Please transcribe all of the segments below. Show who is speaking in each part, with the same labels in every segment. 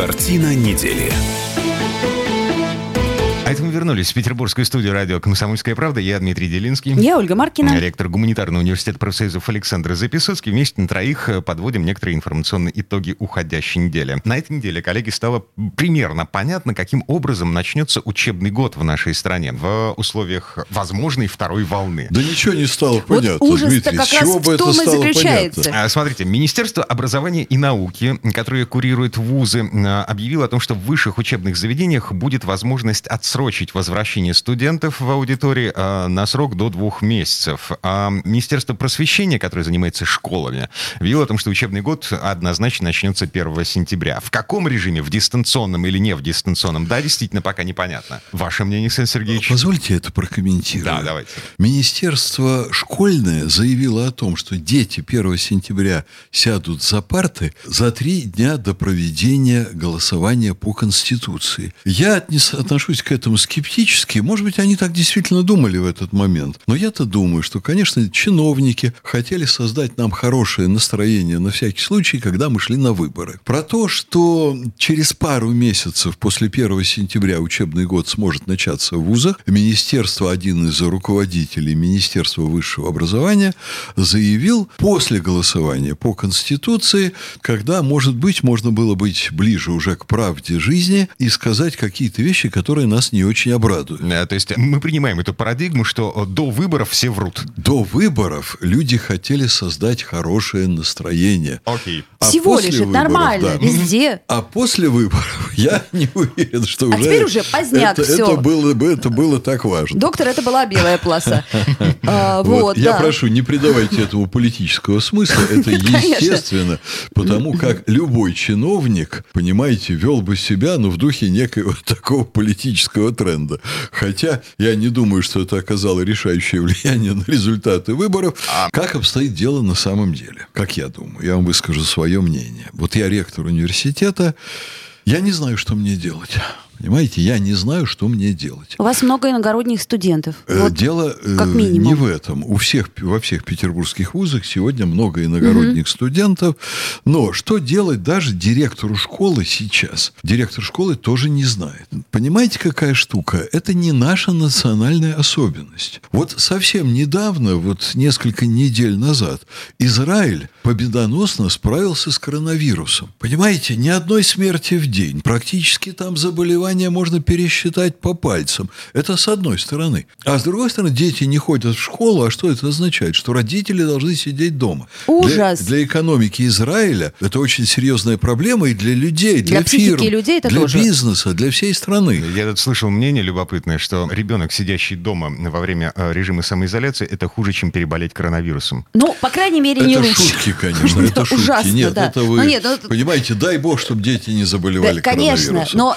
Speaker 1: Картина недели.
Speaker 2: А это мы вернулись в петербургскую студию радио «Комсомольская правда». Я Дмитрий Делинский.
Speaker 3: Я Ольга Маркина.
Speaker 2: Ректор Гуманитарного университета профсоюзов Александр Записоцкий. Вместе на троих подводим некоторые информационные итоги уходящей недели. На этой неделе, коллеги, стало примерно понятно, каким образом начнется учебный год в нашей стране в условиях возможной второй волны.
Speaker 4: Да ничего не стало понятно,
Speaker 3: вот ужас-то
Speaker 4: Дмитрий.
Speaker 3: как
Speaker 4: С чего
Speaker 3: раз
Speaker 4: бы
Speaker 3: в том
Speaker 4: это
Speaker 3: и
Speaker 4: стало
Speaker 3: заключается.
Speaker 4: понятно?
Speaker 2: Смотрите, Министерство образования и науки, которое курирует вузы, объявило о том, что в высших учебных заведениях будет возможность отсрочить возвращение студентов в аудитории на срок до 2 месяцев. А Министерство просвещения, которое занимается школами, объявило о том, что учебный год однозначно начнется 1 сентября. В каком режиме? В дистанционном или не в дистанционном? Да, действительно, пока непонятно. Ваше мнение, Александр Сергеевич?
Speaker 4: Позвольте это прокомментировать.
Speaker 2: Да, давайте.
Speaker 4: Министерство школьное заявило о том, что дети 1 сентября сядут за парты за 3 дня до проведения голосования по Конституции. Я отношусь к этому скептически. Может быть, они так действительно думали в этот момент. Но я-то думаю, что, конечно, чиновники хотели создать нам хорошее настроение на всякий случай, когда мы шли на выборы. Про то, что через пару месяцев после 1 сентября учебный год сможет начаться в вузах, министерство, один из руководителей Министерства высшего образования, заявил после голосования по Конституции, когда, может быть, можно было быть ближе уже к правде жизни и сказать какие-то вещи, которые нас не очень обрадуют.
Speaker 2: То есть мы принимаем эту парадигму, что до выборов все врут.
Speaker 4: До выборов люди хотели создать хорошее настроение.
Speaker 2: Окей.
Speaker 3: Всего лишь, это нормально, везде.
Speaker 4: А после выборов я не уверен, что уже...
Speaker 3: А теперь уже поздняк, все.
Speaker 4: Это было так важно.
Speaker 3: Доктор, это была белая полоса.
Speaker 4: Я прошу, не придавайте этому политического смысла. Это естественно, потому как любой чиновник, понимаете, вел бы себя, в духе некоего такого политического тренда. Хотя я не думаю, что это оказало решающее влияние на результаты выборов. Как обстоит дело на самом деле? Как я думаю, я вам выскажу свое мнение. Вот я ректор университета, я не знаю, что мне делать. Понимаете, я не знаю, что мне делать.
Speaker 3: У вас много иногородних студентов.
Speaker 4: Дело
Speaker 3: как минимум.
Speaker 4: Не в этом. Во всех петербургских вузах сегодня много иногородних студентов. Но что делать даже директору школы сейчас? Директор школы тоже не знает. Понимаете, какая штука? Это не наша национальная особенность. Вот совсем недавно, несколько недель назад, Израиль победоносно справился с коронавирусом. Понимаете, ни одной смерти в день. Практически там заболевания можно пересчитать по пальцам. Это с одной стороны. А с другой стороны, дети не ходят в школу. А что это означает? Что родители должны сидеть дома.
Speaker 3: Ужас.
Speaker 4: Для экономики Израиля это очень серьезная проблема и для людей, для фирм,
Speaker 3: людей это
Speaker 4: для
Speaker 3: тоже.
Speaker 4: Бизнеса, для всей страны.
Speaker 2: Я тут слышал мнение любопытное, что ребенок, сидящий дома во время режима самоизоляции, это хуже, чем переболеть коронавирусом.
Speaker 3: По крайней мере, не
Speaker 4: это
Speaker 3: лучше. Шутки,
Speaker 4: конечно. Это шутки.
Speaker 3: Ужасно,
Speaker 4: Нет,
Speaker 3: да.
Speaker 4: это вы понимаете, дай бог, чтобы дети не заболевали коронавирусом.
Speaker 3: Конечно,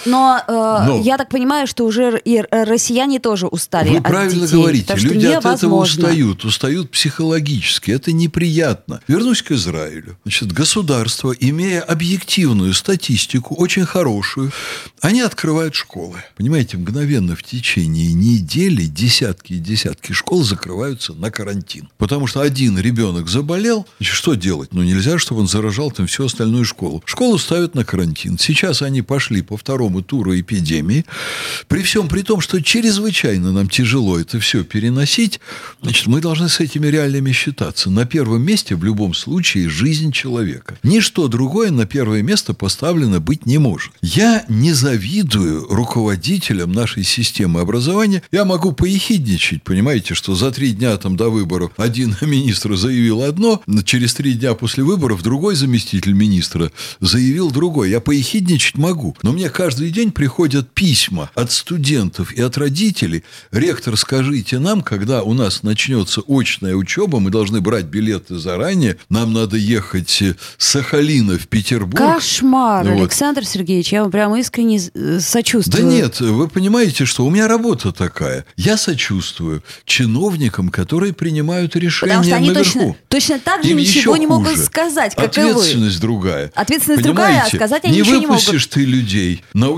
Speaker 3: но я так понимаю, что уже и россияне тоже устали
Speaker 4: Вы
Speaker 3: от
Speaker 4: правильно
Speaker 3: детей.
Speaker 4: говорите. Люди от этого
Speaker 3: невозможно.
Speaker 4: устают психологически. Это неприятно. Вернусь к Израилю. Государство, имея объективную статистику, очень хорошую, они открывают школы. Понимаете, мгновенно в течение недели десятки и десятки школ закрываются на карантин. Потому что один ребенок заболел, что делать? Нельзя, чтобы он заражал там всю остальную школу. Школу ставят на карантин. Сейчас они пошли по 2-му туру эпидемии. При всем при том, что чрезвычайно нам тяжело это все переносить, мы должны с этими реалиями считаться. На первом месте в любом случае жизнь человека. Ничто другое на первое место поставлено быть не может. Я не завидую руководителям нашей системы образования. Я могу поехидничать, понимаете, что за 3 дня до выборов один министр заявил одно, через 3 дня после выборов другой заместитель министра заявил другое. Я поехидничать могу, но мне каждый день приходят письма от студентов и от родителей. Ректор, скажите нам, когда у нас начнется очная учеба, мы должны брать билеты заранее, нам надо ехать с Сахалина в Петербург.
Speaker 3: Кошмар, Александр Сергеевич, я вам прям искренне сочувствую.
Speaker 4: Да нет, вы понимаете, что у меня работа такая. Я сочувствую чиновникам, которые принимают решения
Speaker 3: потому что они
Speaker 4: наверху.
Speaker 3: точно так же ничего не могут сказать, как и вы.
Speaker 4: Ответственность другая.
Speaker 3: Ответственность другая, а сказать они ничего не могут.
Speaker 4: Не выпустишь ты людей на учебу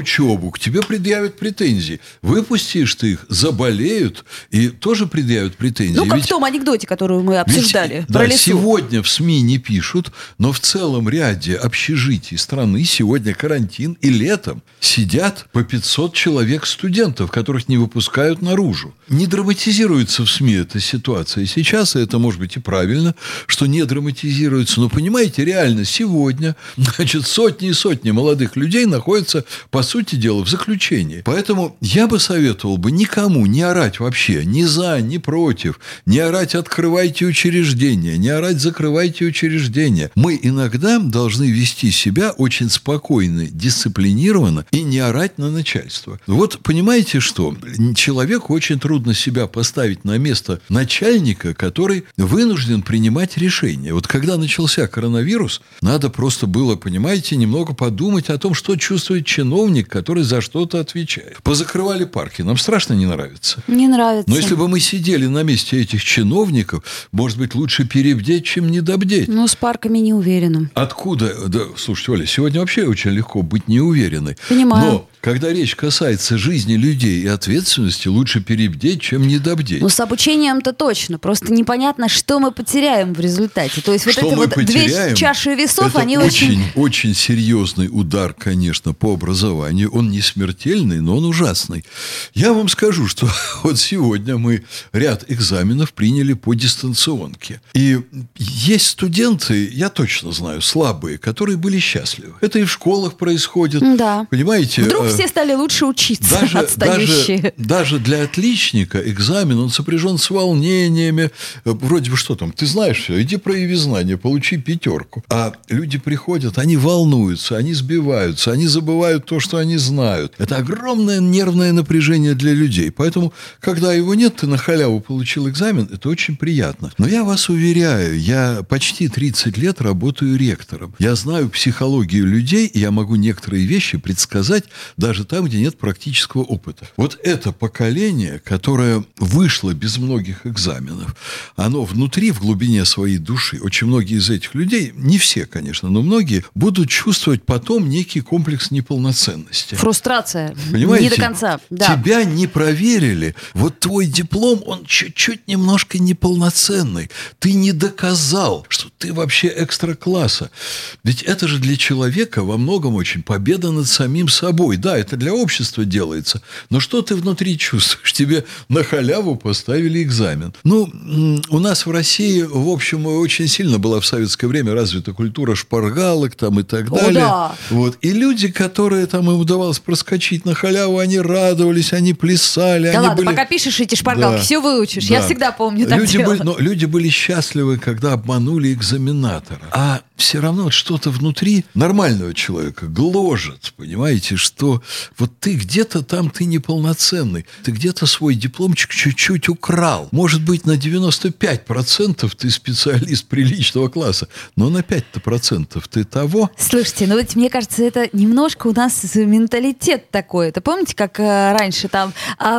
Speaker 4: к тебе предъявят претензии. Выпустишь ты их, заболеют и тоже предъявят претензии.
Speaker 3: Ну, как в том анекдоте, который мы обсуждали.
Speaker 4: Да, сегодня в СМИ не пишут, но в целом ряде общежитий страны сегодня карантин, и летом сидят по 500 человек студентов, которых не выпускают наружу. Не драматизируется в СМИ эта ситуация сейчас, и это может быть и правильно, что не драматизируется. Но понимаете, реально сегодня, значит, сотни и сотни молодых людей находятся, по сути дела, в заключении. Поэтому я бы советовал бы никому не орать вообще, ни за, ни против, не орать «открывайте учреждения», не орать «закрывайте учреждения». Мы иногда должны вести себя очень спокойно, дисциплинированно и не орать на начальство. Вот понимаете, что человеку очень трудно себя поставить на место начальника, который вынужден принимать решения. Вот когда начался коронавирус, надо просто было, понимаете, немного подумать о том, что чувствует чиновник, который за что-то отвечает. Позакрывали парки. Нам страшно не нравится.
Speaker 3: Не нравится.
Speaker 4: Но если бы мы сидели на месте этих чиновников, может быть, лучше перебдеть, чем недобдеть.
Speaker 3: Ну, с парками не уверена.
Speaker 4: Откуда? Да, слушайте, Оля, сегодня вообще очень легко быть неуверенной.
Speaker 3: Понимаю.
Speaker 4: Но когда речь касается жизни людей и ответственности, лучше перебдеть, чем недобдеть.
Speaker 3: Ну, с обучением-то точно. Просто непонятно, что мы потеряем в результате. То есть вот это вот две чаши весов,
Speaker 4: это
Speaker 3: они
Speaker 4: очень серьезный удар, конечно, по образованию. Он не смертельный, но он ужасный. Я вам скажу, что вот сегодня мы ряд экзаменов приняли по дистанционке. И есть студенты, я точно знаю, слабые, которые были счастливы. Это и в школах происходит.
Speaker 3: Да.
Speaker 4: Понимаете?
Speaker 3: Вдруг все стали лучше учиться, отстающие.
Speaker 4: Даже для отличника экзамен, он сопряжен с волнениями. Вроде бы что там, ты знаешь все, иди прояви знания, получи 5. А люди приходят, они волнуются, они сбиваются, они забывают то, что они знают. Это огромное нервное напряжение для людей. Поэтому, когда его нет, ты на халяву получил экзамен, это очень приятно. Но я вас уверяю, я почти 30 лет работаю ректором. Я знаю психологию людей, и я могу некоторые вещи предсказать даже там, где нет практического опыта. Вот это поколение, которое вышло без многих экзаменов, оно внутри, в глубине своей души, очень многие из этих людей, не все, конечно, но многие, будут чувствовать потом некий комплекс неполноценности.
Speaker 3: Фрустрация.
Speaker 4: Понимаете?
Speaker 3: Не до конца. Да.
Speaker 4: Тебя не проверили. Вот твой диплом, он чуть-чуть немножко неполноценный. Ты не доказал, что ты вообще экстра-класса. Ведь это же для человека во многом очень победа над самим собой. Да, это для общества делается. Но что ты внутри чувствуешь? Тебе на халяву поставили экзамен. Ну, у нас в России, в общем, очень сильно была в советское время развита культура шпаргалок там и так далее.
Speaker 3: Да.
Speaker 4: Вот. И люди, которые там им удавалось проскочить на халяву, они радовались, они плясали.
Speaker 3: Да
Speaker 4: они
Speaker 3: ладно,
Speaker 4: были...
Speaker 3: пока пишешь эти шпаргалки,
Speaker 4: Да.
Speaker 3: все выучишь.
Speaker 4: Да.
Speaker 3: Я всегда помню так делала.
Speaker 4: Но люди были счастливы, когда обманули экзаменатора. А все равно вот что-то внутри нормального человека гложет, понимаете, что вот ты где-то там, ты неполноценный, ты где-то свой дипломчик чуть-чуть украл. Может быть, на 95% ты специалист приличного класса, но на 5% ты того.
Speaker 3: Слушайте, ну ведь мне кажется, это немножко у нас менталитет такой. Это помните, как раньше там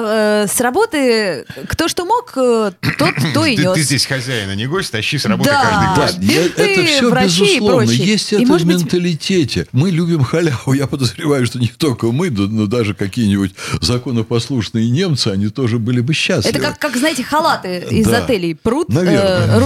Speaker 3: с работы кто что мог, тот то и нес.
Speaker 2: Ты здесь хозяин, а не гость, тащи с работы
Speaker 3: Да.
Speaker 2: каждый день.
Speaker 4: Это все безусловно. Есть это в
Speaker 3: быть...
Speaker 4: менталитете. Мы любим халяву. Я подозреваю, что не только мы, но даже какие-нибудь законопослушные немцы, они тоже были бы счастливы.
Speaker 3: Это как знаете, халаты из отелей прут.
Speaker 4: Наверное.